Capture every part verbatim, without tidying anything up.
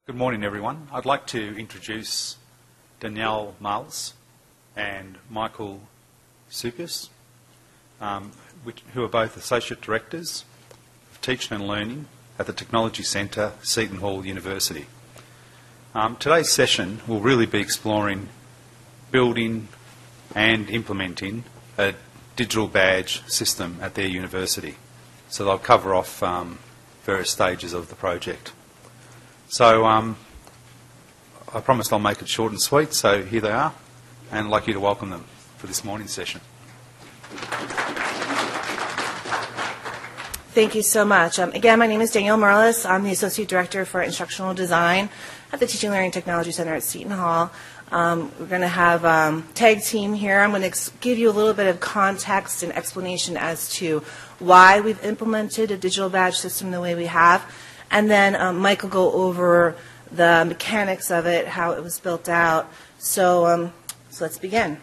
Good morning, everyone. I'd like to introduce Danielle Miles and Michael Sukas, um, which, who are both Associate Directors of Teaching and Learning at the Technology Centre, Seton Hall University. Um, today's session will really be exploring building and implementing a digital badge system at their university. So they'll cover off um, various stages of the project. So um, I promised I'll make it short and sweet, so here they are, and I'd like you to welcome them for this morning's session. Thank you so much. Um, again, my name is Danielle Merlis. I'm the Associate Director for Instructional Design at the Teaching and Learning Technology Center at Seton Hall. Um, we're going to have a um, tag team here. I'm going to ex- give you a little bit of context and explanation as to why we've implemented a digital badge system the way we have. And then um, Mike will go over the mechanics of it, how it was built out. So, um, so let's begin.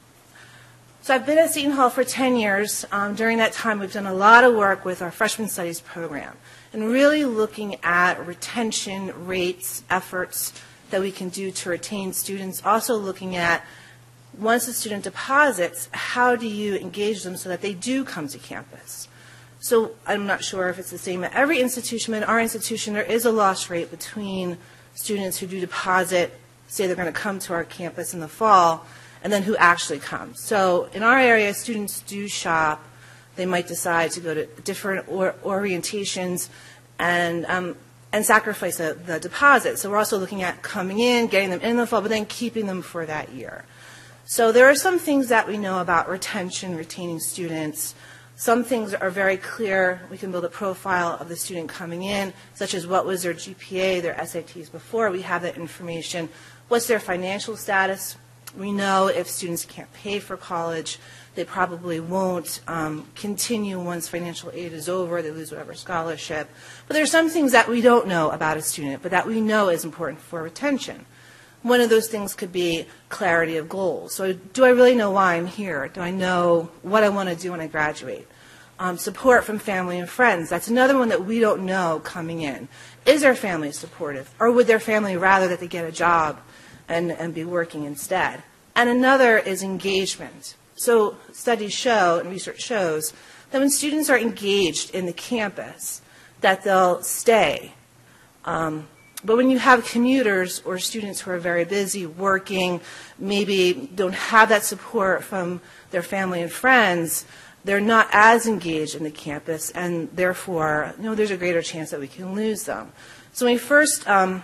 So I've been at Seton Hall for ten years. Um, during that time, we've done a lot of work with our Freshman Studies program and really looking at retention rates, efforts that we can do to retain students. Also looking at, once a student deposits, how do you engage them so that they do come to campus? So I'm not sure if it's the same at every institution, but in our institution there is a loss rate between students who do deposit, say they're going to come to our campus in the fall, and then who actually come. So in our area, students do shop. They might decide to go to different or orientations and um, and sacrifice the, the deposit. So we're also looking at coming in, getting them in the fall, but then keeping them for that year. So there are some things that we know about retention, retaining students. Some things are very clear. We can build a profile of the student coming in, such as what was their G P A, their S A Ts before. We have that information. What's their financial status? We know if students can't pay for college, they probably won't um, continue once financial aid is over. They lose whatever scholarship. But there are some things that we don't know about a student, but that we know is important for retention. One of those things could be clarity of goals. So do I really know why I'm here? Do I know what I want to do when I graduate? Um, support from family and friends. That's another one that we don't know coming in. Is their family supportive? Or would their family rather that they get a job and, and be working instead? And another is engagement. So studies show and research shows that when students are engaged in the campus, that they'll stay. Um, But when you have commuters or students who are very busy working, maybe don't have that support from their family and friends, they're not as engaged in the campus, and therefore, you know, there's a greater chance that we can lose them. So when we first um,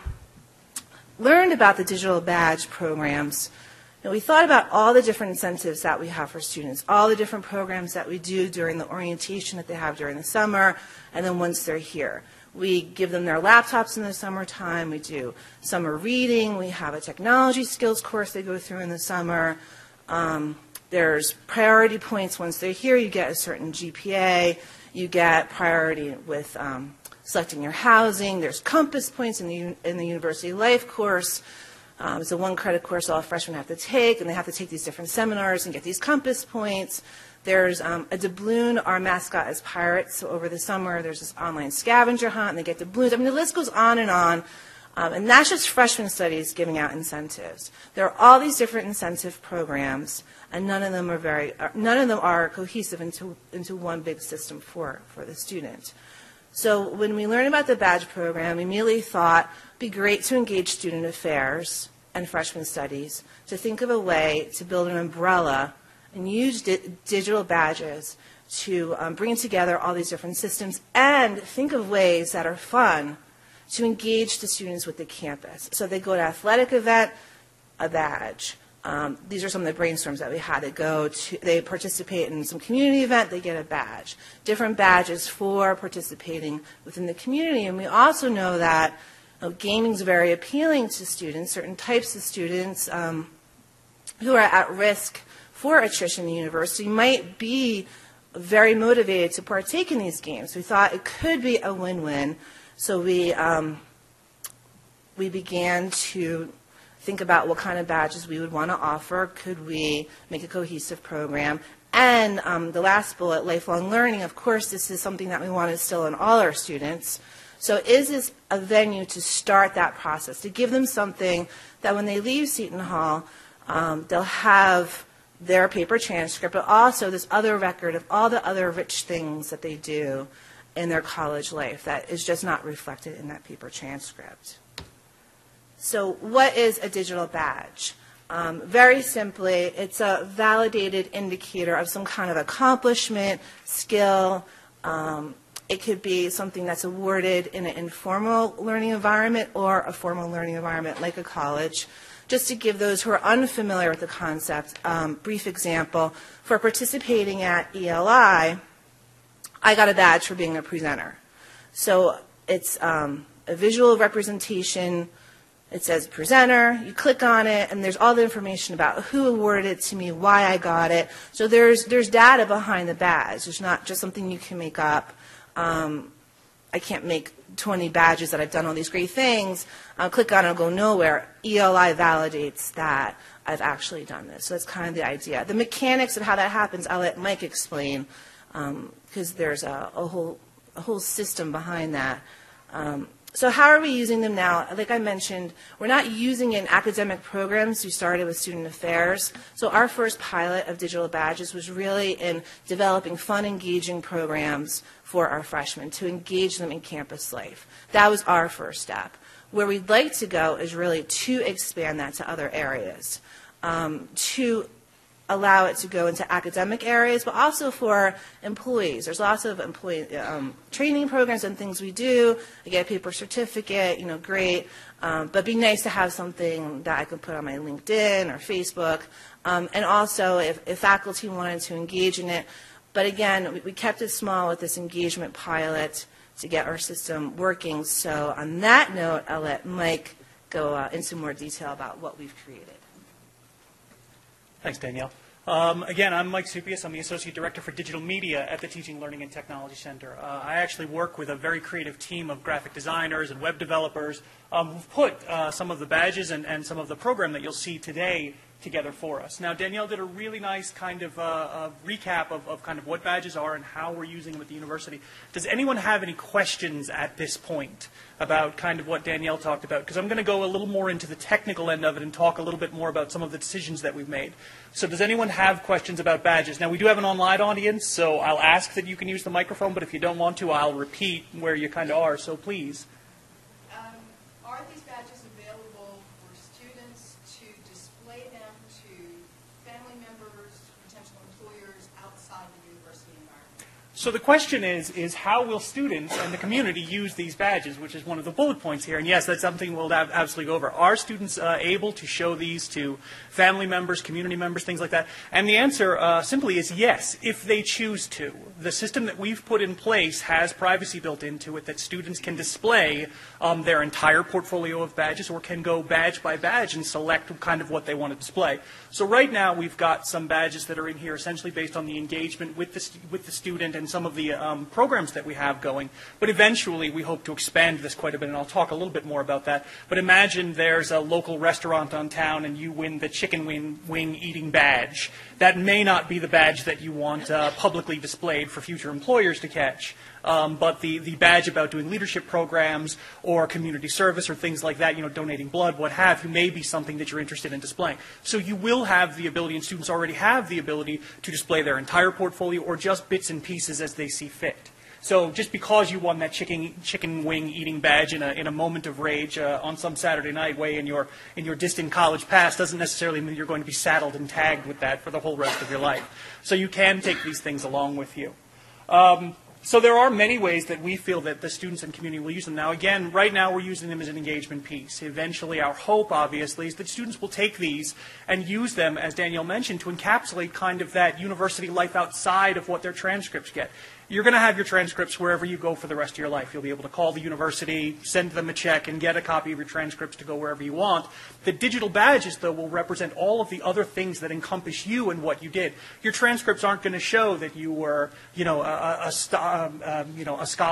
learned about the digital badge programs, you know, we thought about all the different incentives that we have for students, all the different programs that we do during the orientation that they have during the summer, and then once they're here. We give them their laptops in the summertime. We do summer reading. We have a technology skills course they go through in the summer. Um, there's priority points once they're here. You get a certain G P A. You get priority with um, selecting your housing. There's compass points in the, in the University Life course. Um, it's a one-credit course all freshmen have to take, and they have to take these different seminars and get these compass points. There's um, a doubloon. Our mascot is pirates. So over the summer, there's this online scavenger hunt, and they get doubloons. I mean, the list goes on and on. Um, and that's just freshman studies giving out incentives. There are all these different incentive programs, and none of them are very, none of them are cohesive into into one big system for for the student. So when we learned about the badge program, we immediately thought it'd be great to engage student affairs and freshman studies to think of a way to build an umbrella and use di- digital badges to um, bring together all these different systems and think of ways that are fun to engage the students with the campus. So they go to an athletic event, a badge. Um, these are some of the brainstorms that we had. They go to, they participate in some community event, they get a badge. Different badges for participating within the community. And we also know that you know, gaming is very appealing to students, certain types of students um, who are at risk for attrition in the university might be very motivated to partake in these games. We thought it could be a win-win, so we um, we began to think about what kind of badges we would want to offer. Could we make a cohesive program? And um, the last bullet, lifelong learning, of course, this is something that we want to instill in all our students. So is this a venue to start that process, to give them something that when they leave Seton Hall, um, they'll have their paper transcript, but also this other record of all the other rich things that they do in their college life that is just not reflected in that paper transcript. So what is a digital badge? Um, very simply, it's a validated indicator of some kind of accomplishment, skill. Um, it could be something that's awarded in an informal learning environment or a formal learning environment like a college. Just to give those who are unfamiliar with the concept, um, brief example, for participating at E L I, I got a badge for being a presenter. So it's um, a visual representation. It says presenter, you click on it, and there's all the information about who awarded it to me, why I got it. So there's, there's data behind the badge. It's not just something you can make up. Um, I can't make twenty badges that I've done all these great things. I'll click on it, it'll go nowhere. E L I validates that I've actually done this. So that's kind of the idea. The mechanics of how that happens, I'll let Mike explain, because um, there's a, a, whole, a whole system behind that. Um, So how are we using them now? Like I mentioned, we're not using it in academic programs. We started with student affairs. So our first pilot of digital badges was really in developing fun, engaging programs for our freshmen to engage them in campus life. That was our first step. Where we'd like to go is really to expand that to other areas, um, to allow it to go into academic areas, but also for employees. There's lots of employee um, training programs and things we do. I get a paper certificate, you know, great. Um, but it'd be nice to have something that I could put on my LinkedIn or Facebook. Um, and also, if, if faculty wanted to engage in it. But again, we, we kept it small with this engagement pilot to get our system working. So on that note, I'll let Mike go uh, into more detail about what we've created. Thanks, Danielle. Um, again, I'm Mike Supius. I'm the Associate Director for Digital Media at the Teaching, Learning, and Technology Center. Uh, I actually work with a very creative team of graphic designers and web developers um, who've put uh, some of the badges and, and some of the program that you'll see today together for us. Now, Danielle did a really nice kind of uh, uh, recap of, of kind of what badges are and how we're using them at the university. Does anyone have any questions at this point about kind of what Danielle talked about? Because I'm going to go a little more into the technical end of it and talk a little bit more about some of the decisions that we've made. So does anyone have questions about badges? Now, we do have an online audience, so I'll ask that you can use the microphone, but if you don't want to, I'll repeat where you kind of are, so please. Um, are these badges available for students to display them to family members, potential employers outside the university environment? So the question is, is how will students and the community use these badges, which is one of the bullet points here. And yes, that's something we'll have absolutely go over. Are students uh, able to show these to family members, community members, things like that? And the answer uh, simply is yes, if they choose to. The system that we've put in place has privacy built into it that students can display um, their entire portfolio of badges or can go badge by badge and select kind of what they want to display. So right now we've got some badges that are in here essentially based on the engagement with the, with the student and some of the um, programs that we have going. But eventually we hope to expand this quite a bit, and I'll talk a little bit more about that. But imagine there's a local restaurant on town and you win the chicken wing, wing eating badge. That may not be the badge that you want uh, publicly displayed for future employers to catch. Um, but the, the badge about doing leadership programs or community service or things like that, you know, donating blood, what have you, may be something that you're interested in displaying. So you will have the ability, and students already have the ability, to display their entire portfolio or just bits and pieces as they see fit. So just because you won that chicken chicken wing eating badge in a in a moment of rage uh, on some Saturday night way in your in your distant college past doesn't necessarily mean you're going to be saddled and tagged with that for the whole rest of your life. So you can take these things along with you. Um, So there are many ways that we feel that the students and community will use them. Now, again, right now we're using them as an engagement piece. Eventually, our hope, obviously, is that students will take these and use them, as Danielle mentioned, to encapsulate kind of that university life outside of what their transcripts get. You're going to have your transcripts wherever you go for the rest of your life. You'll be able to call the university, send them a check, and get a copy of your transcripts to go wherever you want. The digital badges, though, will represent all of the other things that encompass you and what you did. Your transcripts aren't going to show that you were, you know, a, a, a, um, um, you know, a scholar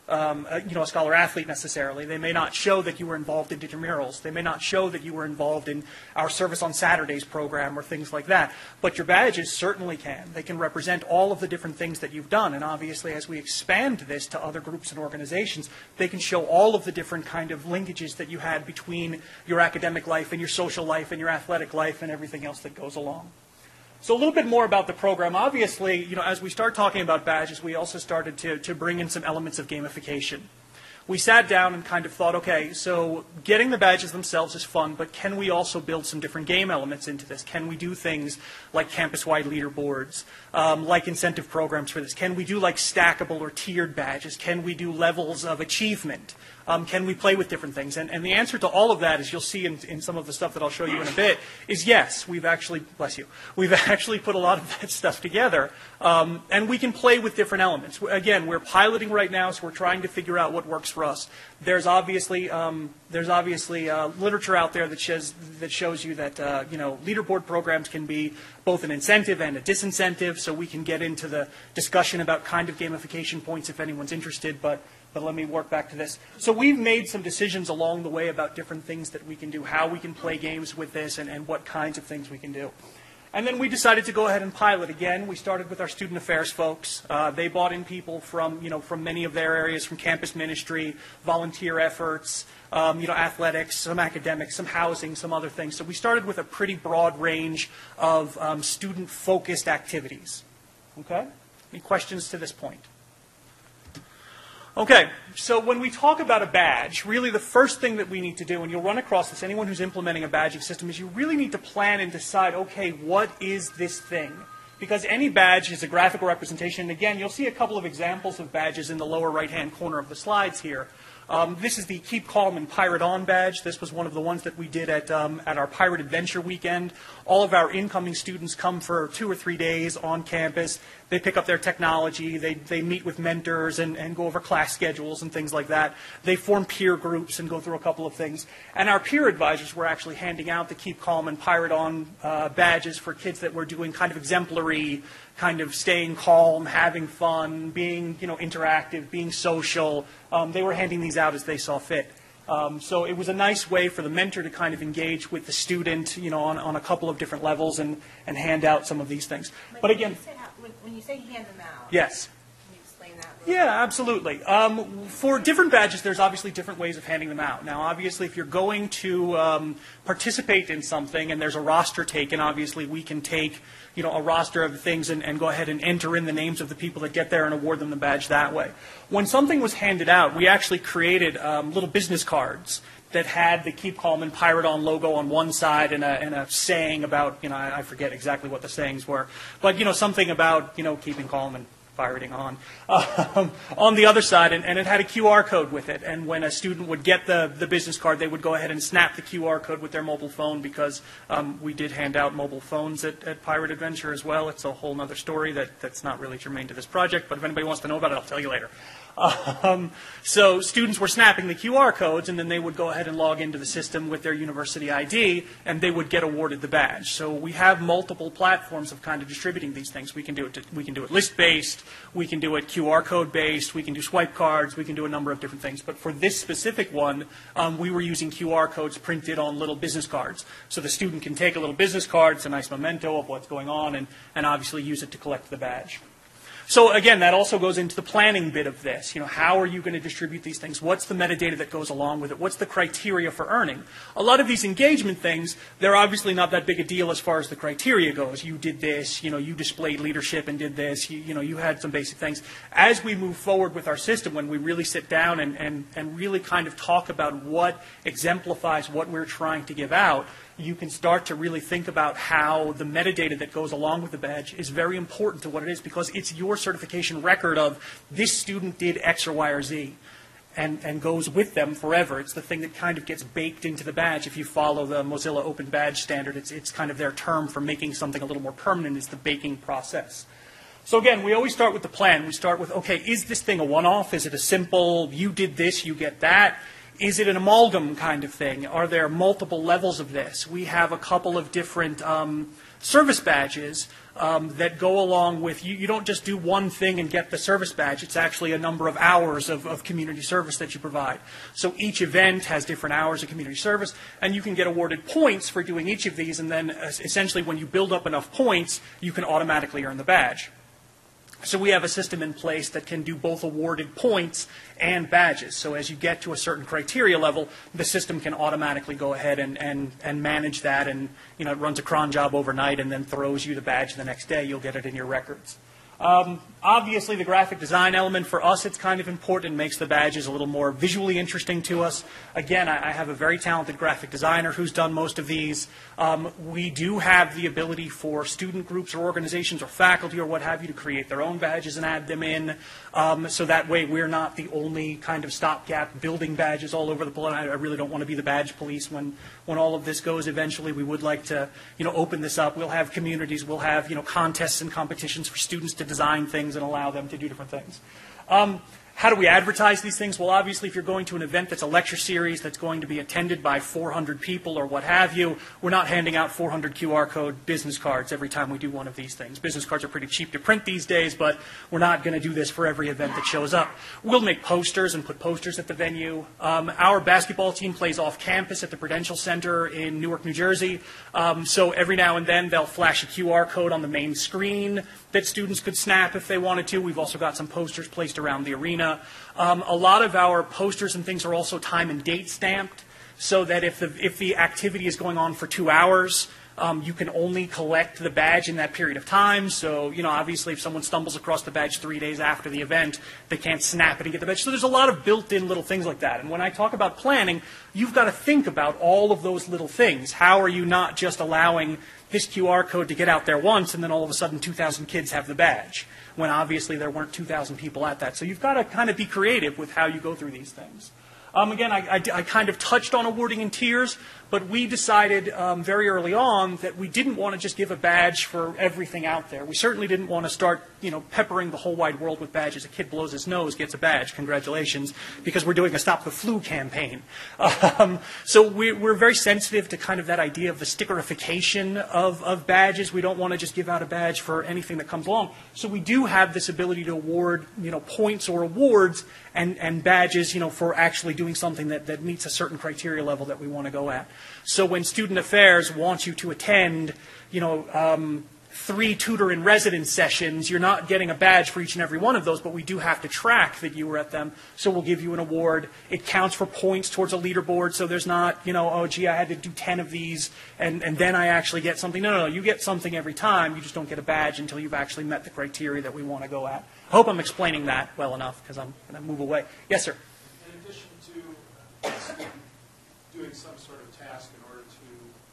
um, a, you know, a scholar athlete necessarily. They may not show that you were involved in intramurals. They may not show that you were involved in our Service on Saturdays program or things like that. But your badges certainly can. They can represent all of the different things that you've done. And obviously, as we expand this to other groups and organizations, they can show all of the different kind of linkages that you had between your academic life and your social life and your athletic life and everything else that goes along. So a little bit more about the program. Obviously, you know, as we start talking about badges, we also started to, to bring in some elements of gamification. We sat down and kind of thought, okay, so getting the badges themselves is fun, but can we also build some different game elements into this? Can we do things like campus-wide leaderboards, um, like incentive programs for this? Can we do like stackable or tiered badges? Can we do levels of achievement? Um, can we play with different things? And, and the answer to all of that, as you'll see in, in some of the stuff that I'll show you in a bit, is yes. We've actually, bless you, we've actually put a lot of that stuff together. Um, and we can play with different elements. Again, we're piloting right now, so we're trying to figure out what works for us. There's obviously, um, there's obviously uh, literature out there that shows, that shows you that uh, you know, leaderboard programs can be both an incentive and a disincentive, so we can get into the discussion about kind of gamification points if anyone's interested. But But let me work back to this. So we've made some decisions along the way about different things that we can do, how we can play games with this, and, and what kinds of things we can do. And then we decided to go ahead and pilot again. We started with our student affairs folks. Uh, they brought in people from, you know, from many of their areas, from campus ministry, volunteer efforts, um, you know, athletics, some academics, some housing, some other things. So we started with a pretty broad range of um, student-focused activities. Okay? Any questions to this point? Okay, so when we talk about a badge, really the first thing that we need to do, and you'll run across this, anyone who's implementing a badging system, is you really need to plan and decide, okay, what is this thing? Because any badge is a graphical representation. And again, you'll see a couple of examples of badges in the lower right-hand corner of the slides here. Um, this is the Keep Calm and Pirate On badge. This was one of the ones that we did at, um, at our Pirate Adventure weekend. All of our incoming students come for two or three days on campus. They pick up their technology. They, they meet with mentors and, and go over class schedules and things like that. They form peer groups and go through a couple of things. And our peer advisors were actually handing out the Keep Calm and Pirate On uh, badges for kids that were doing kind of exemplary, kind of staying calm, having fun, being, you know, interactive, being social. Um, they were handing these out as they saw fit. Um, so it was a nice way for the mentor to kind of engage with the student, you know, on, on a couple of different levels and, and hand out some of these things. But, but again, when you, say how, when, when you say hand them out, yes. Can you explain that? A little Yeah, bit? absolutely. Um, for different badges, there's obviously different ways of handing them out. Now, obviously, if you're going to um, participate in something and there's a roster taken, obviously we can take, you know, a roster of things and, and go ahead and enter in the names of the people that get there and award them the badge that way. When something was handed out, we actually created um, little business cards that had the Keep Calm and Pirate On logo on one side and a, and a saying about, you know, I, I forget exactly what the sayings were, but, you know, something about, you know, keeping calm and pirating on, um, on the other side, and, and it had a Q R code with it. And when a student would get the, the business card, they would go ahead and snap the Q R code with their mobile phone, because um, we did hand out mobile phones at, at Pirate Adventure as well. It's a whole other story that, that's not really germane to this project, but if anybody wants to know about it, I'll tell you later. Um, so students were snapping the Q R codes, and then they would go ahead and log into the system with their university I D, and they would get awarded the badge. So we have multiple platforms of kind of distributing these things. We can do it. To, we can do it list-based. We can do it Q R code-based. We can do swipe cards. We can do a number of different things. But for this specific one, um, we were using Q R codes printed on little business cards. So the student can take a little business card. It's a nice memento of what's going on, and, and obviously use it to collect the badge. So again, that also goes into the planning bit of this. You know, how are you going to distribute these things? What's the metadata that goes along with it? What's the criteria for earning? A lot of these engagement things, they're obviously not that big a deal as far as the criteria goes. You did this, you know, you displayed leadership and did this, you, you know, you had some basic things. As we move forward with our system, when we really sit down and, and, and really kind of talk about what exemplifies what we're trying to give out, you can start to really think about how the metadata that goes along with the badge is very important to what it is, because it's your certification record of this student did X or Y or Z, and, and goes with them forever. It's the thing that kind of gets baked into the badge. If you follow the Mozilla Open Badge standard, it's, it's kind of their term for making something a little more permanent, is the baking process. So again, we always start with the plan. We start with, okay, is this thing a one-off? Is it a simple, you did this, you get that? is it an amalgam kind of thing? Are there multiple levels of this? We have a couple of different um, service badges um, that go along with, you, you don't just do one thing and get the service badge. It's actually a number of hours of, of community service that you provide. So each event has different hours of community service, and you can get awarded points for doing each of these, and then uh, essentially when you build up enough points, you can automatically earn the badge. So we have a system in place that can do both awarded points and badges. So as you get to a certain criteria level, the system can automatically go ahead and, and, and manage that, and you know, it runs a cron job overnight and then throws you the badge the next day. You'll get it in your records. Um, obviously, the graphic design element, for us, it's kind of important, makes the badges a little more visually interesting to us. Again, I, I have a very talented graphic designer who's done most of these. Um, we do have the ability for student groups or organizations or faculty or what have you to create their own badges and add them in. Um, so that way, we're not the only kind of stopgap building badges all over the place. I, I really don't want to be the badge police when, when all of this goes. Eventually, we would like to, you know, open this up. We'll have communities. We'll have, you know, contests and competitions for students to design things and allow them to do different things. Um, how do we advertise these things? Well, obviously, if you're going to an event that's a lecture series that's going to be attended by four hundred people or what have you, we're not handing out four hundred Q R code business cards every time we do one of these things. Business cards are pretty cheap to print these days, but we're not going to do this for every event that shows up. We'll make posters and put posters at the venue. Um, our basketball team plays off campus at the Prudential Center in Newark, New Jersey. Um, so every now and then they'll flash a Q R code on the main screen that students could snap if they wanted to. We've also got some posters placed around the arena. Um, a lot of our posters and things are also time and date stamped, so that if the, if the activity is going on for two hours, um, you can only collect the badge in that period of time. So, you know, obviously if someone stumbles across the badge three days after the event, they can't snap it and get the badge. So there's a lot of built-in little things like that. And when I talk about planning, you've got to think about all of those little things. How are you not just allowing this Q R code to get out there once and then all of a sudden two thousand kids have the badge, when obviously there weren't two thousand people at that. So you've got to kind of be creative with how you go through these things. Um, again, I, I, I kind of touched on awarding in tiers, but we decided um, very early on that we didn't want to just give a badge for everything out there. We certainly didn't want to start, you know, peppering the whole wide world with badges. A kid blows his nose, gets a badge, congratulations, because we're doing a Stop the Flu campaign. Um, so we, we're very sensitive to kind of that idea of the stickerification of, of badges. We don't want to just give out a badge for anything that comes along. So we do have this ability to award, you know, points or awards and, and badges, you know, for actually doing something that, that meets a certain criteria level that we want to go at. So when Student Affairs wants you to attend, you know, um, three tutor in residence sessions, you're not getting a badge for each and every one of those, but we do have to track that you were at them. So we'll give you an award. It counts for points towards a leaderboard, so there's not, you know, oh, gee, I had to do ten of these, and, and then I actually get something. No, no, no, you get something every time. You just don't get a badge until you've actually met the criteria that we want to go at. I hope I'm explaining that well enough, because I'm going to move away. Yes, sir? In addition to uh, doing some sort of task in order to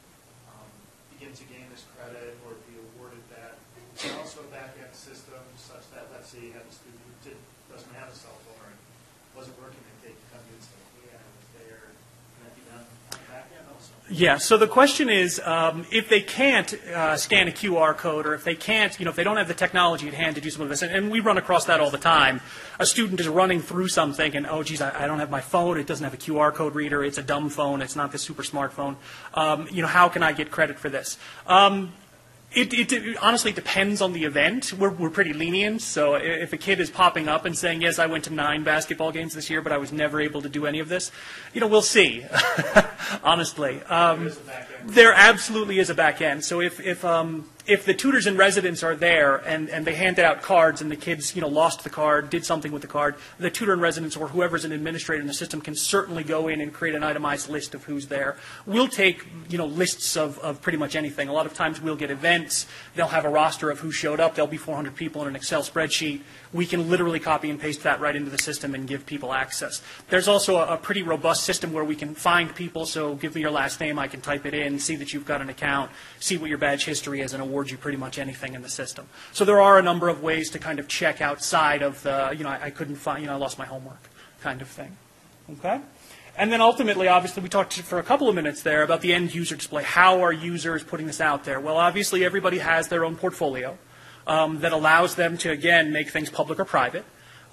um, begin to gain this credit or be awarded that, there's also a back-end system such that, let's say you have a student who did, doesn't have a cell phone or wasn't working, and they come in and say, hey, I was there. Can that be done on the back end also? Yeah, so the question is, um, if they can't uh, scan a Q R code, or if they can't, you know, if they don't have the technology at hand to do some of this, and, and we run across that all the time. A student is running through something, and, oh, geez, I, I don't have my phone. It doesn't have a Q R code reader. It's a dumb phone. It's not the super smartphone. Um, you know, how can I get credit for this? Um, It, it, it honestly depends on the event. We're, we're pretty lenient, so if a kid is popping up and saying, yes, I went to nine basketball games this year, but I was never able to do any of this, you know, we'll see, honestly. Um, there absolutely is a back end. So if, if, um, if the tutors in residence are there and, and they handed out cards and the kids, you know, lost the card, did something with the card, the tutor in residence or whoever's an administrator in the system can certainly go in and create an itemized list of who's there. We'll take, you know, lists of, of pretty much anything. A lot of times we'll get events. They'll have a roster of who showed up. There'll be four hundred people in an Excel spreadsheet. We can literally copy and paste that right into the system and give people access. There's also a, a pretty robust system where we can find people. So give me your last name. I can type it in, see that you've got an account, see what your badge history is, and award you pretty much anything in the system. So there are a number of ways to kind of check outside of the, you know, I, I couldn't find, you know, I lost my homework kind of thing. Okay? And then ultimately, obviously, we talked for a couple of minutes there about the end user display. How are users putting this out there? Well, obviously, everybody has their own portfolio um, that allows them to, again, make things public or private.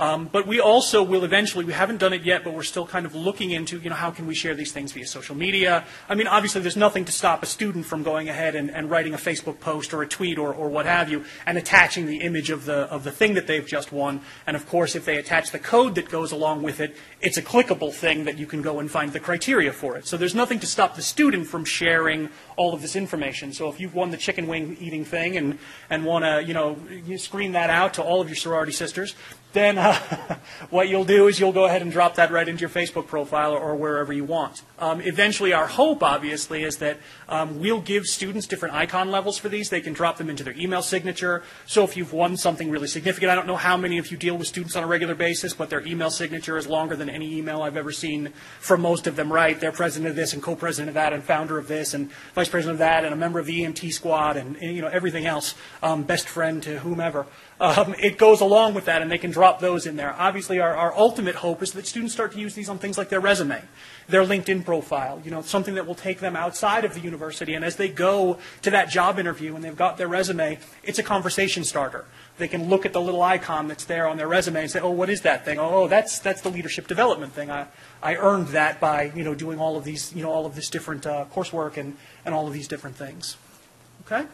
Um, but we also will eventually, we haven't done it yet, but we're still kind of looking into, you know, how can we share these things via social media? I mean, obviously there's nothing to stop a student from going ahead and, and writing a Facebook post or a tweet or, or what have you, and attaching the image of the, of the thing that they've just won. And of course, if they attach the code that goes along with it, it's a clickable thing that you can go and find the criteria for it. So there's nothing to stop the student from sharing all of this information. So if you've won the chicken wing eating thing and, and want to, you know, you screen that out to all of your sorority sisters, then uh, what you'll do is you'll go ahead and drop that right into your Facebook profile or, or wherever you want. Um, eventually, our hope, obviously, is that um, we'll give students different icon levels for these. They can drop them into their email signature. So if you've won something really significant, I don't know how many of you deal with students on a regular basis, but their email signature is longer than any email I've ever seen from most of them, right? They're president of this and co-president of that and founder of this and vice president of that and a member of the E M T squad and, and you know, everything else, um, best friend to whomever. Um, it goes along with that, and they can drop those in there. Obviously, our, our ultimate hope is that students start to use these on things like their resume, their LinkedIn profile, you know, something that will take them outside of the university. And as they go to that job interview and they've got their resume, it's a conversation starter. They can look at the little icon that's there on their resume and say, oh, what is that thing? Oh, that's that's the leadership development thing. I, I earned that by, you know, doing all of these, you know, all of this different uh, coursework and, and all of these different things. Okay?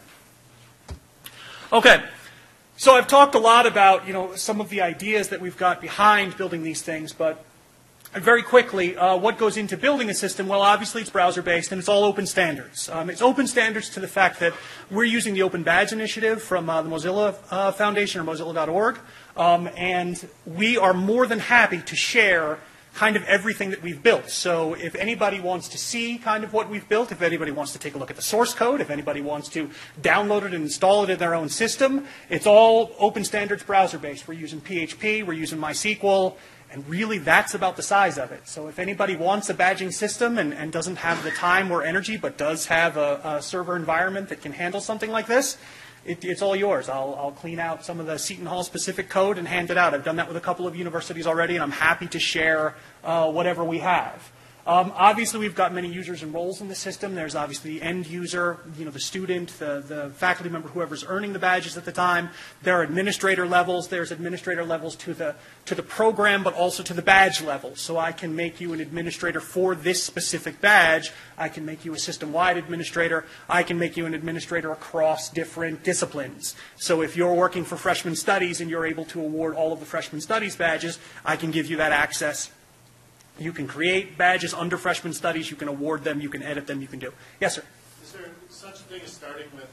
Okay. So I've talked a lot about, you know, some of the ideas that we've got behind building these things, but very quickly, uh, what goes into building a system? Well, obviously it's browser-based, and it's all open standards. Um, it's open standards to the fact that we're using the Open Badge Initiative from uh, the Mozilla uh, Foundation, or mozilla dot org, um, and we are more than happy to share kind of everything that we've built. So if anybody wants to see kind of what we've built, if anybody wants to take a look at the source code, if anybody wants to download it and install it in their own system, it's all open standards browser-based. We're using P H P, we're using MySQL, and really that's about the size of it. So if anybody wants a badging system and, and doesn't have the time or energy, but does have a, a server environment that can handle something like this, It, it's all yours. I'll, I'll clean out some of the Seton Hall specific code and hand it out. I've done that with a couple of universities already, and I'm happy to share uh, whatever we have. Um, obviously, we've got many users and roles in the system. There's obviously the end user, you know, the student, the, the faculty member, whoever's earning the badges at the time. There are administrator levels. There's administrator levels to the to the program, but also to the badge level. So I can make you an administrator for this specific badge. I can make you a system-wide administrator. I can make you an administrator across different disciplines. So if you're working for freshman studies and you're able to award all of the freshman studies badges, I can give you that access. You can create badges under freshman studies. You can award them. You can edit them. You can do. Yes, sir? Is there such a thing as starting with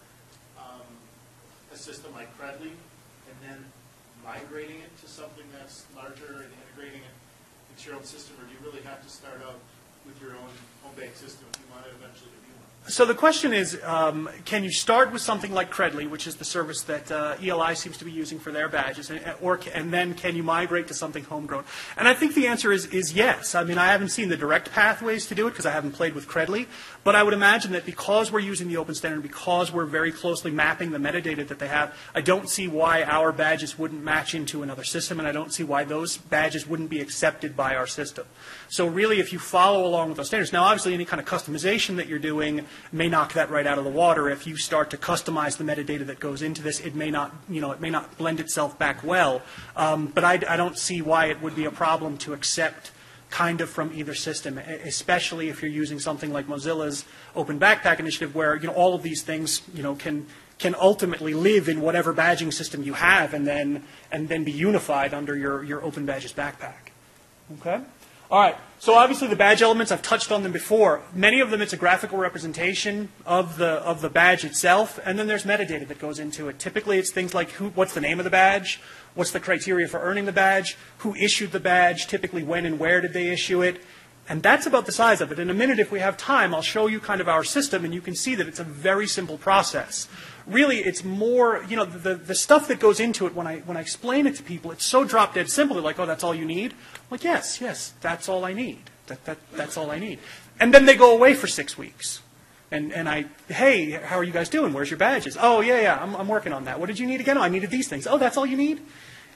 um, a system like Credly and then migrating it to something that's larger and integrating it into your own system, or do you really have to start out with your own home-baked system if you want it eventually to be one? So the question is, um, can you start with something like Credly, which is the service that uh, E L I seems to be using for their badges, and, or, and then can you migrate to something homegrown? And I think the answer is, is yes. I mean, I haven't seen the direct pathways to do it because I haven't played with Credly, but I would imagine that because we're using the open standard, because we're very closely mapping the metadata that they have, I don't see why our badges wouldn't match into another system, and I don't see why those badges wouldn't be accepted by our system. So really, if you follow along with those standards, now obviously any kind of customization that you're doing may knock that right out of the water. If you start to customize the metadata that goes into this, it may not, you know, it may not blend itself back well. Um, but I, I don't see why it would be a problem to accept kind of from either system, especially if you're using something like Mozilla's Open Backpack Initiative, where you know all of these things, you know, can can ultimately live in whatever badging system you have, and then and then be unified under your your Open Badges backpack. Okay. All right, so obviously the badge elements, I've touched on them before. Many of them, it's a graphical representation of the of the badge itself, and then there's metadata that goes into it. Typically, it's things like who, what's the name of the badge, what's the criteria for earning the badge, who issued the badge, typically when and where did they issue it, and that's about the size of it. In a minute, if we have time, I'll show you kind of our system, and you can see that it's a very simple process. Really, it's more, you know, the, the stuff that goes into it, when I, when I explain it to people, it's so drop dead simple. They're like, oh, that's all you need? I'm like, yes, yes, that's all I need. That, that, that's all I need. And then they go away for six weeks. And, and I, hey, how are you guys doing? Where's your badges? Oh, yeah, yeah, I'm, I'm working on that. What did you need again? Oh, I needed these things. Oh, that's all you need?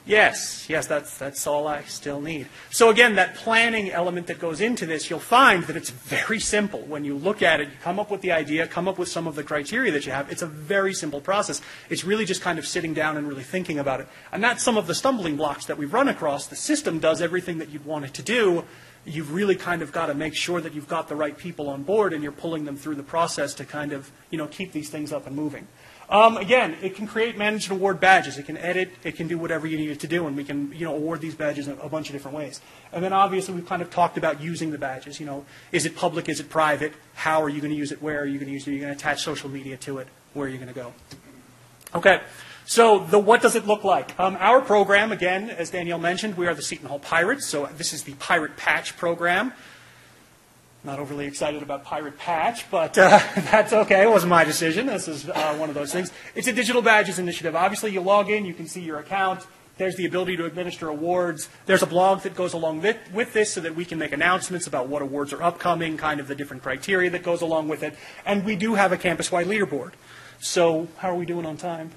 Yes, yes, that's, that's all I still need. So again, that planning element that goes into this, you'll find that it's very simple. When you look at it, you come up with the idea, come up with some of the criteria that you have. It's a very simple process. It's really just kind of sitting down and really thinking about it. And that's some of the stumbling blocks that we've run across. The system does everything that you'd want it to do. You've really kind of got to make sure that you've got the right people on board and you're pulling them through the process to kind of, you know, keep these things up and moving. Um, again, it can create, manage, and award badges. It can edit. It can do whatever you need it to do, and we can, you know, award these badges in a bunch of different ways. And then obviously we've kind of talked about using the badges. You know, is it public? Is it private? How are you going to use it? Where are you going to use it? Are you going to attach social media to it? Where are you going to go? Okay. So the what does it look like? Um, our program, again, as Danielle mentioned, we are the Seton Hall Pirates. So this is the Pirate Patch program. Not overly excited about Pirate Patch, but uh, that's okay. It wasn't my decision. This is uh, one of those things. It's a digital badges initiative. Obviously, you log in, you can see your account. There's the ability to administer awards. There's a blog that goes along with, with this so that we can make announcements about what awards are upcoming, kind of the different criteria that goes along with it. And we do have a campus-wide leaderboard. So how are we doing on time?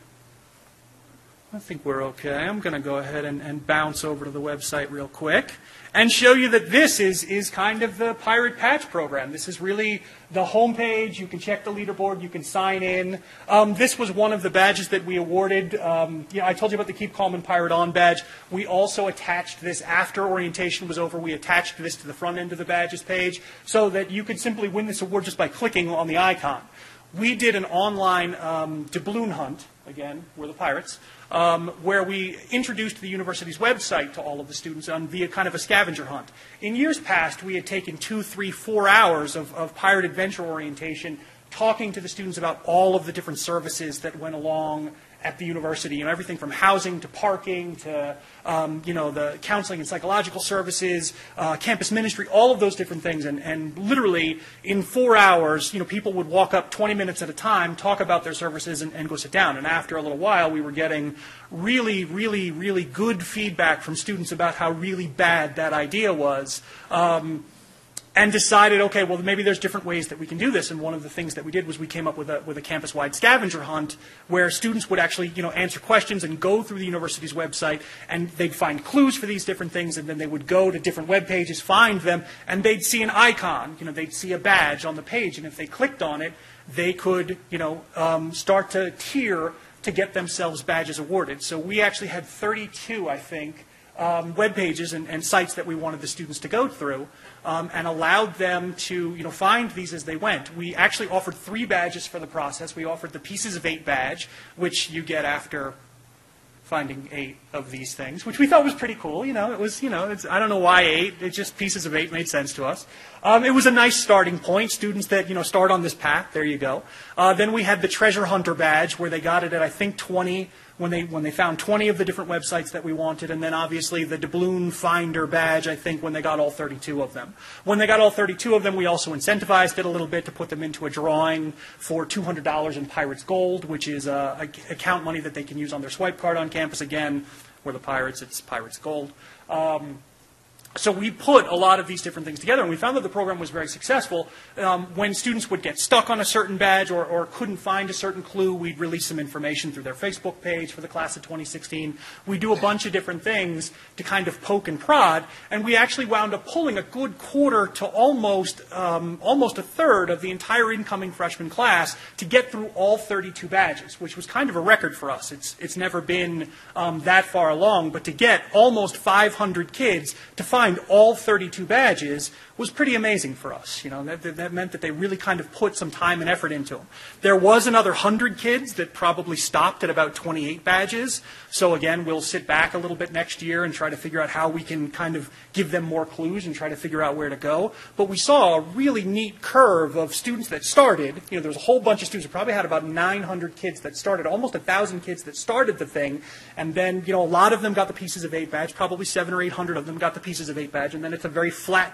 I think we're okay. I'm going to go ahead and, and bounce over to the website real quick and show you that this is, is kind of the Pirate Patch program. This is really the homepage. You can check the leaderboard. You can sign in. Um, this was one of the badges that we awarded. Um, you know, I told you about the Keep Calm and Pirate On badge. We also attached this after orientation was over. We attached this to the front end of the badges page so that you could simply win this award just by clicking on the icon. We did an online um, doubloon hunt. Again, we're the Pirates. Um, where we introduced the university's website to all of the students on via kind of a scavenger hunt. In years past, we had taken two, three, four hours of, of pirate adventure orientation, talking to the students about all of the different services that went along at the university, you know, everything from housing to parking to, um, you know, the counseling and psychological services, uh, campus ministry, all of those different things. And, and literally in four hours, you know, people would walk up twenty minutes at a time, talk about their services, and, and go sit down. And after a little while, we were getting really, really, really good feedback from students about how really bad that idea was. Um, And decided, okay, well, maybe there's different ways that we can do this. And one of the things that we did was we came up with a, with a campus-wide scavenger hunt where students would actually, you know, answer questions and go through the university's website, and they'd find clues for these different things, and then they would go to different web pages, find them, and they'd see an icon. You know, they'd see a badge on the page, and if they clicked on it, they could, you know, um, start to tier to get themselves badges awarded. So we actually had thirty-two, I think, um, web pages and, and sites that we wanted the students to go through. Um, and allowed them to, you know, find these as they went. We actually offered three badges for the process. We offered the Pieces of Eight badge, which you get after finding eight of these things, which we thought was pretty cool. You know, it was, you know, it's, I don't know why eight. It just Pieces of Eight made sense to us. Um, it was a nice starting point. Students that, you know, start on this path, there you go. Uh, then we had the Treasure Hunter badge, where they got it at, I think, twenty. When they, when they found twenty of the different websites that we wanted, and then obviously the doubloon finder badge, I think, when they got all thirty-two of them. When they got all thirty-two of them, we also incentivized it a little bit to put them into a drawing for two hundred dollars in Pirates Gold, which is uh, account money that they can use on their swipe card on campus. Again, we're the Pirates, it's Pirates Gold. Um, So we put a lot of these different things together, and we found that the program was very successful. Um, when students would get stuck on a certain badge or, or couldn't find a certain clue, we'd release some information through their Facebook page for the class of twenty sixteen. We do a bunch of different things to kind of poke and prod, and we actually wound up pulling a good quarter to almost um, almost a third of the entire incoming freshman class to get through all thirty-two badges, which was kind of a record for us. It's, it's never been um, that far along, but to get almost five hundred kids to find all thirty-two badges was pretty amazing for us. You know, that, that meant that they really kind of put some time and effort into them. There was another one hundred kids that probably stopped at about twenty-eight badges. So again, we'll sit back a little bit next year and try to figure out how we can kind of give them more clues and try to figure out where to go. But we saw a really neat curve of students that started. You know, there was a whole bunch of students. We probably had about nine hundred kids that started, almost one thousand kids that started the thing. And then, you know, a lot of them got the Pieces of Eight badge. Probably seven or eight hundred of them got the Pieces of Eight badge. And then it's a very flat profile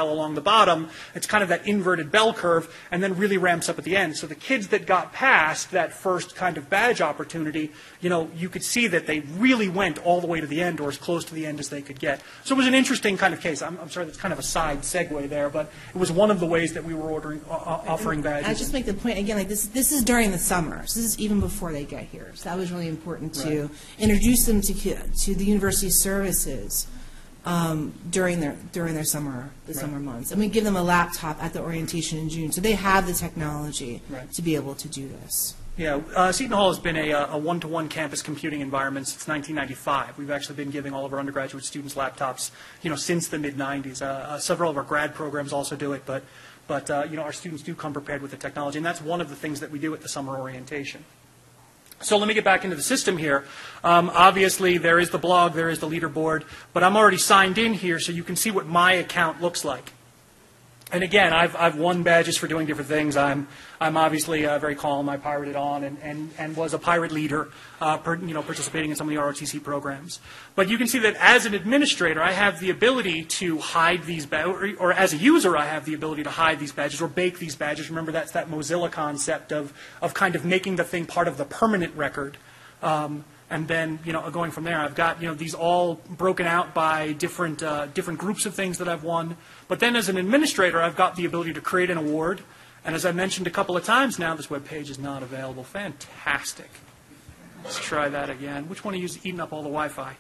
profile along the bottom. It's kind of that inverted bell curve, and then really ramps up at the end. So the kids that got past that first kind of badge opportunity, you know, you could see that they really went all the way to the end, or as close to the end as they could get. So it was an interesting kind of case. I'm, I'm sorry, that's kind of a side segue there, but it was one of the ways that we were ordering, uh, offering badges. I just make the point again, like this, this is during the summer. So this is even before they get here. So that was really important to Right. introduce them to to the university services um, during their during their summer the Right. summer months, and we give them a laptop at the orientation in June, so they have the technology Right. to be able to do this. Yeah, uh, Seton Hall has been a, uh, a one-to-one campus computing environment since nineteen ninety-five. We've actually been giving all of our undergraduate students laptops, you know, since the mid nineties. Uh, uh, several of our grad programs also do it, but, but uh, you know, our students do come prepared with the technology, and that's one of the things that we do at the summer orientation. So let me get back into the system here. Um, obviously, there is the blog, there is the leaderboard, but I'm already signed in here, so you can see what my account looks like. And again, I've, I've won badges for doing different things. I'm, I'm obviously uh, very calm. I pirated on and, and, and was a pirate leader, uh, per, you know, participating in some of the R O T C programs. But you can see that as an administrator, I have the ability to hide these badges, or, or as a user, I have the ability to hide these badges or bake these badges. Remember, that's that Mozilla concept of, of kind of making the thing part of the permanent record. Um, And then, you know, going from there, I've got, you know, these all broken out by different uh, different groups of things that I've won. But then as an administrator, I've got the ability to create an award. And as I mentioned a couple of times now, this web page is not available. Fantastic. Let's try that again. Which one of you is eating up all the Wi-Fi?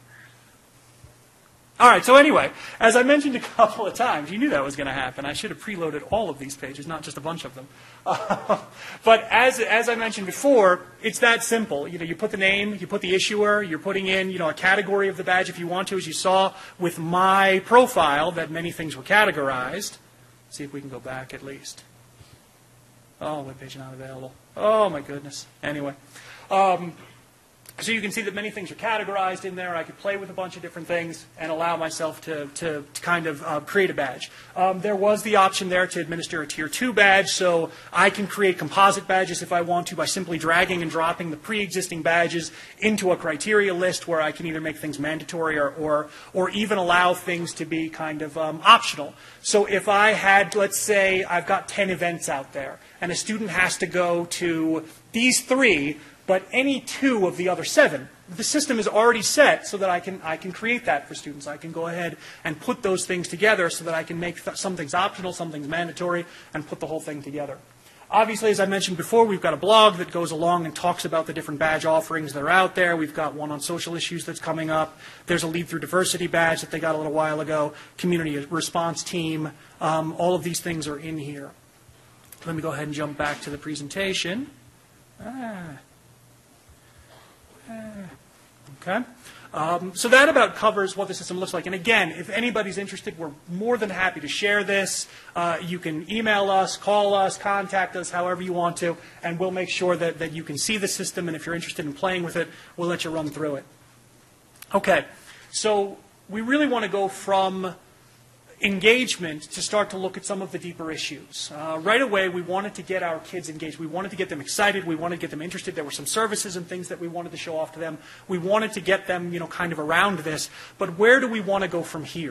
All right, so anyway, as I mentioned a couple of times, you knew that was going to happen. I should have preloaded all of these pages, not just a bunch of them. Uh, but as, as I mentioned before, it's that simple. You know, you put the name, you put the issuer, you're putting in, you know, a category of the badge if you want to, as you saw with my profile, that many things were categorized. Let's see if we can go back at least. Oh, web page not available. Oh, my goodness. Anyway. Um, So you can see that many things are categorized in there. I could play with a bunch of different things and allow myself to, to, to kind of uh, create a badge. Um, there was the option there to administer a Tier two badge, so I can create composite badges if I want to by simply dragging and dropping the pre-existing badges into a criteria list where I can either make things mandatory or, or, or even allow things to be kind of um, optional. So if I had, let's say, I've got ten events out there, and a student has to go to these three, but any two of the other seven, the system is already set so that I can, I can create that for students. I can go ahead and put those things together so that I can make th- some things optional, some things mandatory, and put the whole thing together. Obviously, as I mentioned before, we've got a blog that goes along and talks about the different badge offerings that are out there. We've got one on social issues that's coming up. There's a Lead Through Diversity badge that they got a little while ago, community response team. Um, all of these things are in here. Let me go ahead and jump back to the presentation. Ah. Okay. Um, so that about covers what the system looks like. And again, if anybody's interested, we're more than happy to share this. Uh, you can email us, call us, contact us, however you want to, and we'll make sure that, that you can see the system. And if you're interested in playing with it, we'll let you run through it. Okay. So we really want to go from engagement to start to look at some of the deeper issues. Uh, right away, we wanted to get our kids engaged. We wanted to get them excited. We wanted to get them interested. There were some services and things that we wanted to show off to them. We wanted to get them, you know, kind of around this. But where do we want to go from here?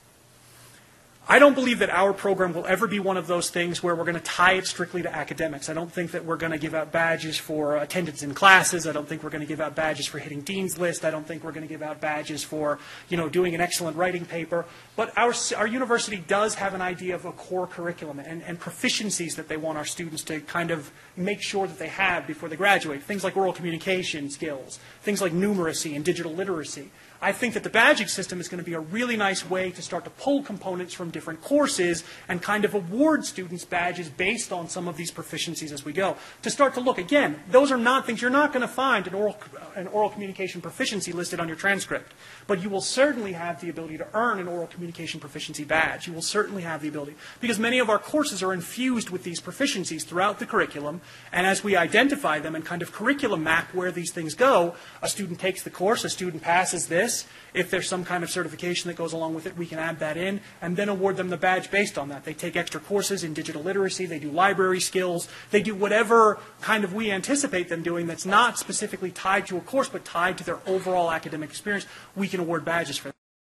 I don't believe that our program will ever be one of those things where we're going to tie it strictly to academics. I don't think that we're going to give out badges for attendance in classes. I don't think we're going to give out badges for hitting Dean's List. I don't think we're going to give out badges for, you know, doing an excellent writing paper. But our, our university does have an idea of a core curriculum and, and proficiencies that they want our students to kind of make sure that they have before they graduate. Things like oral communication skills, things like numeracy and digital literacy. I think that the badging system is going to be a really nice way to start to pull components from different courses and kind of award students badges based on some of these proficiencies as we go. To start to look, again, those are not things, you're not going to find an oral, an oral communication proficiency listed on your transcript, but you will certainly have the ability to earn an oral communication proficiency badge. You will certainly have the ability, because many of our courses are infused with these proficiencies throughout the curriculum, and as we identify them and kind of curriculum map where these things go, a student takes the course, a student passes this. If there's some kind of certification that goes along with it, we can add that in and then award them the badge based on that. They take extra courses in digital literacy, they do library skills, they do whatever kind of we anticipate them doing that's not specifically tied to a course but tied to their overall academic experience. We can award badges for that.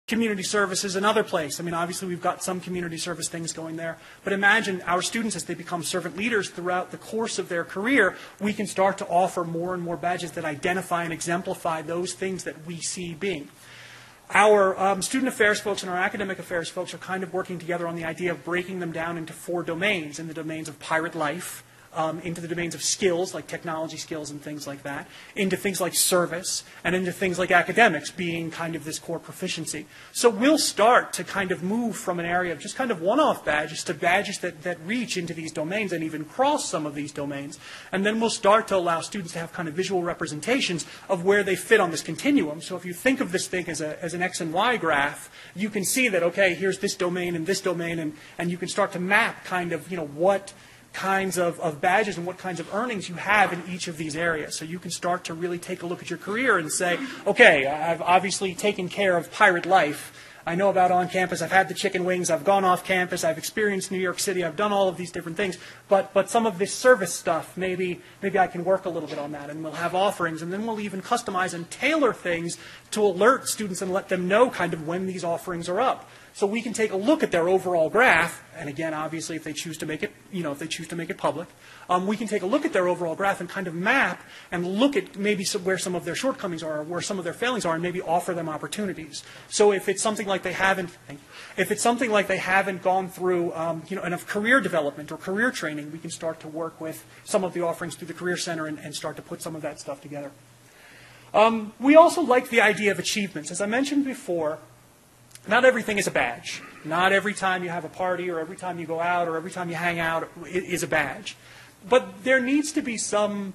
Community service is another place. I mean, obviously we've got some community service things going there, but imagine our students as they become servant leaders throughout the course of their career, we can start to offer more and more badges that identify and exemplify those things that we see being. Our um, student affairs folks and our academic affairs folks are kind of working together on the idea of breaking them down into four domains, in the domains of pirate life, Um, into the domains of skills, like technology skills and things like that, into things like service, and into things like academics being kind of this core proficiency. So we'll start to kind of move from an area of just kind of one-off badges to badges that, that reach into these domains and even cross some of these domains. And then we'll start to allow students to have kind of visual representations of where they fit on this continuum. So if you think of this thing as, a, as an X and Y graph, you can see that, okay, here's this domain and this domain, and, and you can start to map kind of, you know, what kinds of, of badges and what kinds of earnings you have in each of these areas. So you can start to really take a look at your career and say, okay, I've obviously taken care of pirate life. I know about on campus. I've had the chicken wings. I've gone off campus. I've experienced New York City. I've done all of these different things. But but some of this service stuff, maybe maybe I can work a little bit on that. And we'll have offerings. And then we'll even customize and tailor things to alert students and let them know kind of when these offerings are up. So we can take a look at their overall graph, and again, obviously, if they choose to make it, you know, if they choose to make it public, um, we can take a look at their overall graph and kind of map and look at maybe some, where some of their shortcomings are, or where some of their failings are, and maybe offer them opportunities. So if it's something like they haven't, if it's something like they haven't gone through, um, you know, enough career development or career training, we can start to work with some of the offerings through the Career Center and, and start to put some of that stuff together. Um, we also like the idea of achievements. As I mentioned before, not everything is a badge. Not every time you have a party or every time you go out or every time you hang out is a badge. But there needs to be some,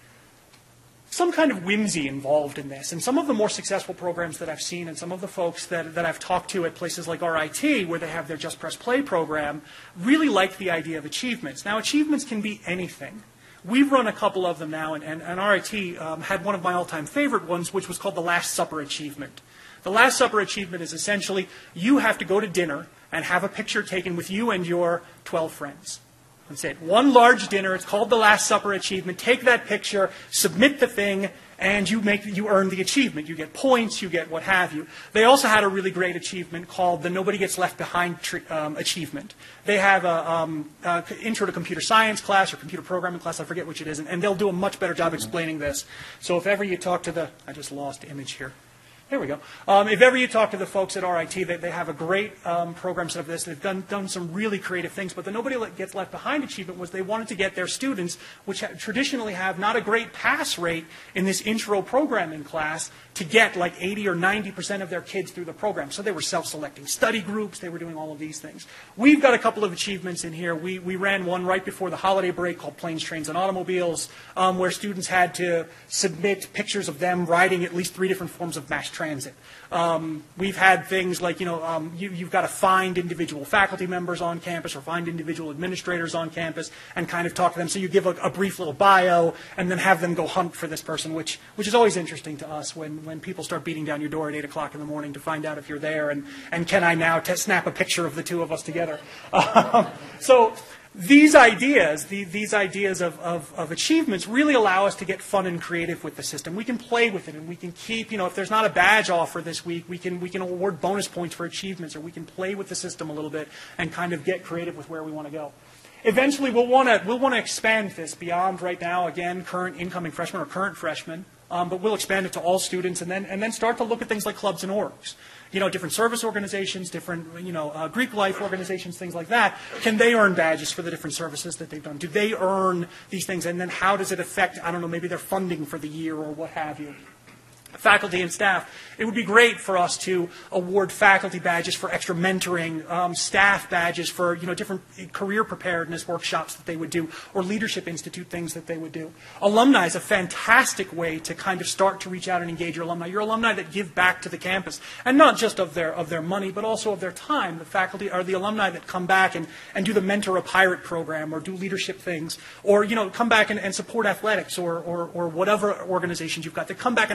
some kind of whimsy involved in this. And some of the more successful programs that I've seen and some of the folks that, that I've talked to at places like R I T, where they have their Just Press Play program, really like the idea of achievements. Now, achievements can be anything. We've run a couple of them now, and, and, and R I T um, had one of my all-time favorite ones, which was called the Last Supper Achievement. The Last Supper Achievement is essentially you have to go to dinner and have a picture taken with you and your twelve friends. And say it. One large dinner. It's called the Last Supper Achievement. Take that picture, submit the thing, and you make you earn the achievement. You get points, you get what have you. They also had a really great achievement called the Nobody Gets Left Behind um, Achievement. They have a um, uh, intro to computer science class or computer programming class, I forget which it is, and, and they'll do a much better job explaining this. So if ever you talk to the, I just lost image here. There we go. Um, if ever you talk to the folks at R I T, they, they have a great um, program set up for this. They've done, done some really creative things. But the Nobody Gets Left Behind achievement was they wanted to get their students, which ha traditionally have not a great pass rate in this intro programming class, to get like eighty or ninety percent of their kids through the program. So they were self-selecting study groups. They were doing all of these things. We've got a couple of achievements in here. We, we ran one right before the holiday break called Planes, Trains, and Automobiles, um, where students had to submit pictures of them riding at least three different forms of mass transit. Um, we've had things like, you know, um, you, you've got to find individual faculty members on campus or find individual administrators on campus and kind of talk to them. So you give a, a brief little bio and then have them go hunt for this person, which, which is always interesting to us when, when people start beating down your door at eight o'clock in the morning to find out if you're there and, and can I now t snap a picture of the two of us together. Um, so these ideas, the, these ideas of, of, of achievements really allow us to get fun and creative with the system. We can play with it and we can keep, you know, if there's not a badge offer this week, we can, we can award bonus points for achievements, or we can play with the system a little bit and kind of get creative with where we want to go. Eventually, we'll want to we'll want to expand this beyond right now, again, current incoming freshmen or current freshmen, um, but we'll expand it to all students and then, and then start to look at things like clubs and orgs. You know, different service organizations, different, you know, uh, Greek life organizations, things like that. Can they earn badges for the different services that they've done? Do they earn these things? And then how does it affect, I don't know, maybe their funding for the year or what have you? Faculty and staff, it would be great for us to award faculty badges for extra mentoring, um, staff badges for, you know, different career preparedness workshops that they would do, or Leadership Institute things that they would do. Alumni is a fantastic way to kind of start to reach out and engage your alumni. Your alumni that give back to the campus, and not just of their of their money, but also of their time. The faculty are the alumni that come back and, and do the Mentor a Pirate program, or do leadership things, or, you know, come back and, and support athletics, or, or, or whatever organizations you've got, that come back and hire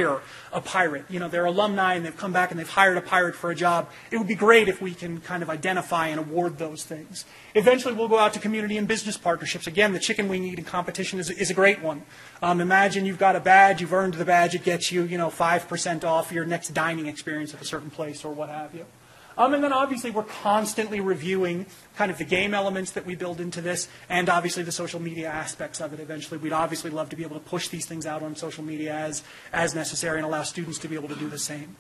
hire a pirate. You know, they're alumni and they've come back and they've hired a pirate for a job. It would be great if we can kind of identify and award those things. Eventually, we'll go out to community and business partnerships. Again, the chicken wing eating competition is, is a great one. Um, imagine you've got a badge, you've earned the badge, it gets you, you know, five percent off your next dining experience at a certain place or what have you. Um, and then obviously we're constantly reviewing kind of the game elements that we build into this and obviously the social media aspects of it eventually. We'd obviously love to be able to push these things out on social media as, as necessary and allow students to be able to do the same.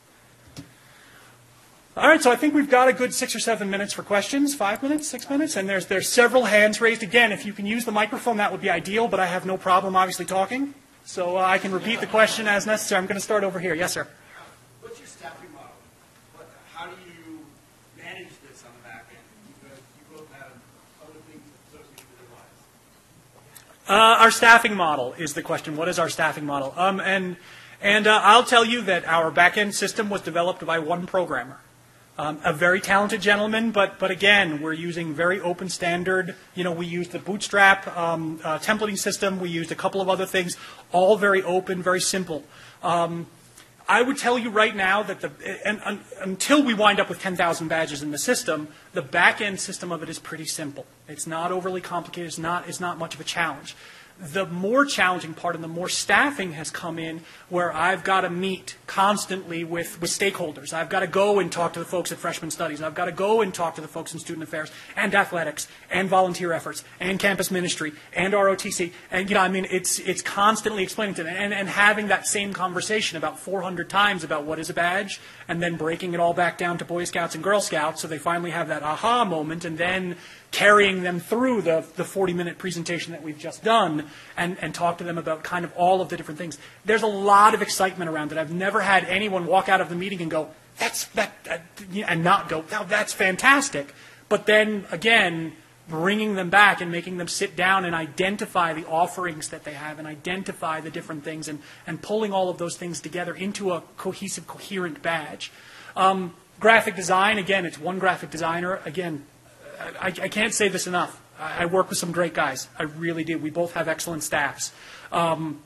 All right, so I think we've got a good six or seven minutes for questions, five minutes, six minutes, and there's, there's several hands raised. Again, if you can use the microphone, that would be ideal, but I have no problem obviously talking. So uh, I can repeat the question as necessary. I'm going to start over here. Yes, sir. What's your staffing model? What, how do you manage this on the back end? Because you both have other things associated with your lives. Uh, our staffing model is the question. What is our staffing model? Um, and and uh, I'll tell you that our back-end system was developed by one programmer. Um, a very talented gentleman, but but again, we're using very open standard. You know, we used the Bootstrap um, uh, templating system. We used a couple of other things, all very open, very simple. Um, I would tell you right now that the and, and until we wind up with ten thousand badges in the system, the back end system of it is pretty simple. It's not overly complicated. It's not it's not much of a challenge. The more challenging part and the more staffing has come in where I've got to meet constantly with, with stakeholders. I've got to go and talk to the folks at Freshman Studies. I've got to go and talk to the folks in Student Affairs and athletics and volunteer efforts and campus ministry and R O T C. And, you know, I mean, it's, it's constantly explaining to them and, and having that same conversation about four hundred times about what is a badge and then breaking it all back down to Boy Scouts and Girl Scouts so they finally have that aha moment and then carrying them through the, the forty-minute presentation that we've just done and, and talk to them about kind of all of the different things. There's a lot of excitement around it. I've never had anyone walk out of the meeting and go, that's, that, that and not go, oh, that's fantastic. But then, again, bringing them back and making them sit down and identify the offerings that they have and identify the different things and, and pulling all of those things together into a cohesive, coherent badge. Um, graphic design, again, it's one graphic designer. Again, I, I can't say this enough. I, I work with some great guys. I really do. We both have excellent staffs. Um,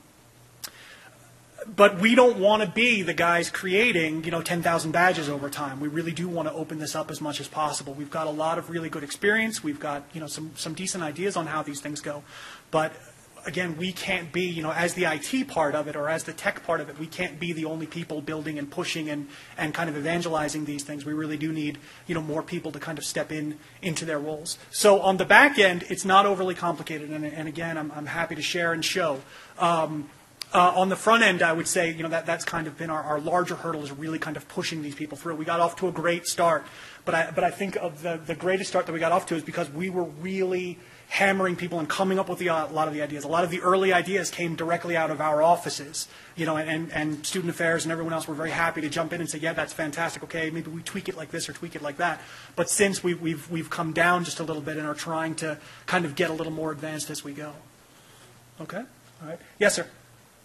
but we don't want to be the guys creating, you know, ten thousand badges over time. We really do want to open this up as much as possible. We've got a lot of really good experience. We've got, you know, some, some decent ideas on how these things go. But again, we can't be, you know, as the I T part of it or as the tech part of it, we can't be the only people building and pushing and, and kind of evangelizing these things. We really do need, you know, more people to kind of step in into their roles. So on the back end, it's not overly complicated. And, and again, I'm, I'm happy to share and show. Um, uh, on the front end, I would say, you know, that, that's kind of been our, our larger hurdle is really kind of pushing these people through. We got off to a great start. But I, but I think of the, the greatest start that we got off to is because we were really hammering people and coming up with the, uh, a lot of the ideas. A lot of the early ideas came directly out of our offices, you know, and, and Student Affairs and everyone else were very happy to jump in and say, yeah, that's fantastic. Okay, maybe we tweak it like this or tweak it like that. But since we, we've, we've come down just a little bit and are trying to kind of get a little more advanced as we go. Okay? All right. Yes, sir.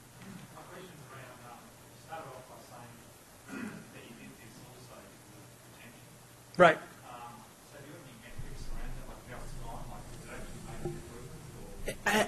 Right. I,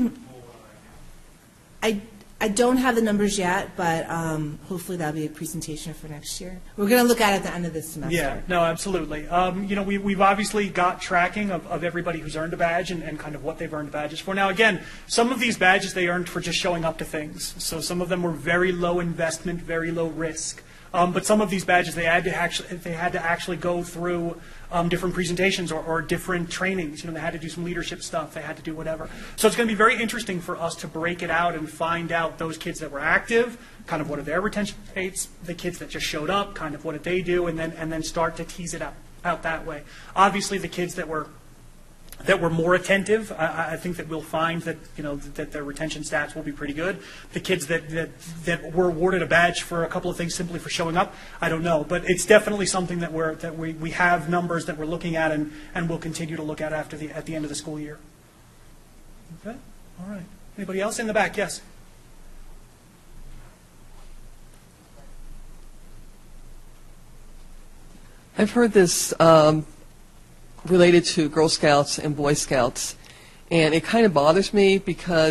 I, I don't have the numbers yet, but um, hopefully that'll be a presentation for next year. We're going to look at it at the end of this semester. Yeah, no, absolutely. Um, you know, we, we've obviously got tracking of, of everybody who's earned a badge and, and kind of what they've earned badges for. Now, again, some of these badges they earned for just showing up to things. So some of them were very low investment, very low risk. Um, but some of these badges they had to actually they had to actually go through um, different presentations or, or different trainings. You know, they had to do some leadership stuff. They had to do whatever. So it's going to be very interesting for us to break it out and find out those kids that were active, kind of what are their retention rates, the kids that just showed up, kind of what did they do, and then and then start to tease it out out that way. Obviously, the kids that were that were more attentive, I, I think that we'll find that, you know, that their retention stats will be pretty good. The kids that, that, that were awarded a badge for a couple of things simply for showing up, I don't know. But it's definitely something that we're that we, we have numbers that we're looking at and, and we'll continue to look at after the at the end of the school year. Okay? All right. Anybody else in the back? Yes. I've heard this um, related to Girl Scouts and Boy Scouts, and it kind of bothers me because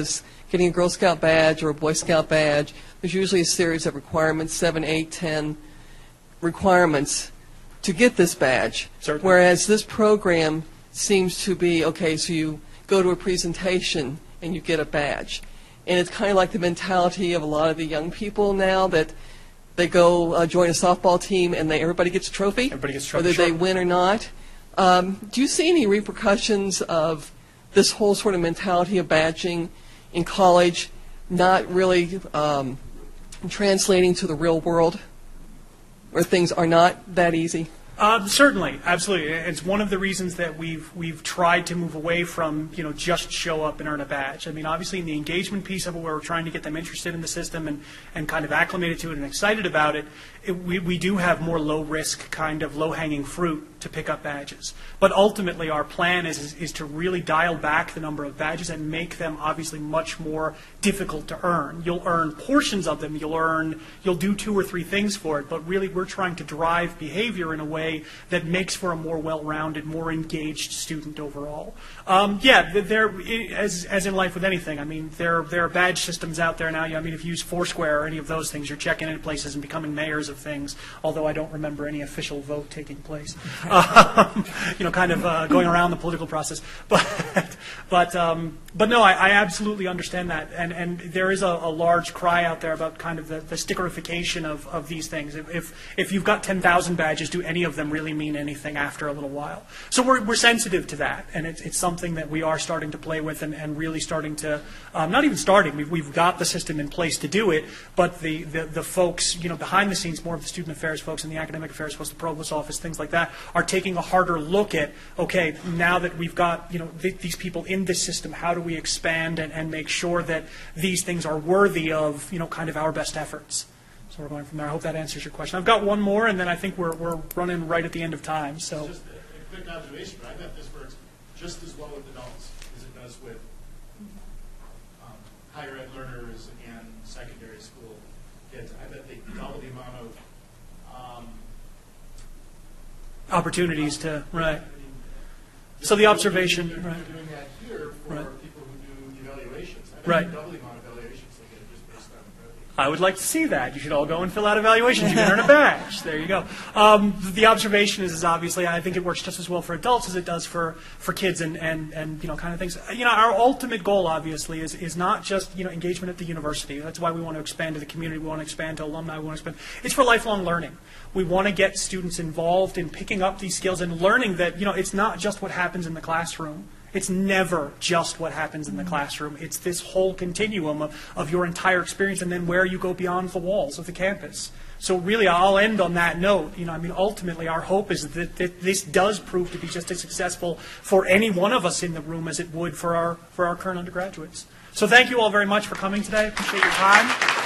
getting a Girl Scout badge or a Boy Scout badge, there's usually a series of requirements, seven, eight, ten requirements to get this badge. Certainly. Whereas this program seems to be, okay, so you go to a presentation and you get a badge. And it's kind of like the mentality of a lot of the young people now that they go uh, join a softball team and they everybody gets a trophy, Everybody gets a trophy, whether they sure. win or not. Um, do you see any repercussions of this whole sort of mentality of badging in college not really um, translating to the real world, where things are not that easy? Uh, certainly, absolutely. It's one of the reasons that we've we've tried to move away from, you know, just show up and earn a badge. I mean, obviously in the engagement piece of it, where we're trying to get them interested in the system and, and kind of acclimated to it and excited about it, it we, we do have more low-risk, kind of low-hanging fruit to pick up badges. But ultimately, our plan is, is is to really dial back the number of badges and make them obviously much more difficult to earn. You'll earn portions of them. You'll earn, you'll do two or three things for it. But really, we're trying to drive behavior in a way that makes for a more well-rounded, more engaged student overall. Um, yeah, there, as as in life with anything, I mean, there there are badge systems out there now. I mean, if you use Foursquare or any of those things, you're checking in places and becoming mayors of things. Although I don't remember any official vote taking place. Um, you know, kind of uh, going around the political process. But but um, but no, I, I absolutely understand that, and and there is a, a large cry out there about kind of the, the stickerification of, of these things. If if, if you've got ten thousand badges, do any of them really mean anything after a little while? So we're we're sensitive to that, and it's it's something that we are starting to play with and, and really starting to um, not even starting. We've we've got the system in place to do it, but the, the the folks, you know, behind the scenes, more of the student affairs folks and the academic affairs folks, the provost office, things like that, are taking a harder look at, okay, now that we've got, you know, th- these people in this system, how do we expand and, and make sure that these things are worthy of, you know, kind of our best efforts? So we're going from there. I hope that answers your question. I've got one more, and then I think we're we're running right at the end of time. So Just a, a quick observation, but I bet this works just as well with adults as it does with um, higher ed learners and secondary school kids. I bet they double the amount of um, opportunities to, right. I mean, So the observation, they're, right. they're doing that here for Right. people who do evaluations. I bet Right. they double the amount of evaluations they get just based on revenue. I would like to see that. You should all go and fill out evaluations. You can earn a badge. There you go. Um, the observation is, is obviously, I think it works just as well for adults as it does for, for kids and, and, and you know, kind of things. You know, our ultimate goal, obviously, is, is not just, you know, engagement at the university. That's why we want to expand to the community. We want to expand to alumni. We want to expand. It's for lifelong learning. We want to get students involved in picking up these skills and learning that, you know, it's not just what happens in the classroom. It's never just what happens in the classroom. It's this whole continuum of, of your entire experience and then where you go beyond the walls of the campus. So really, I'll end on that note. You know, I mean, ultimately, our hope is that, that this does prove to be just as successful for any one of us in the room as it would for our, for our current undergraduates. So thank you all very much for coming today. I appreciate your time.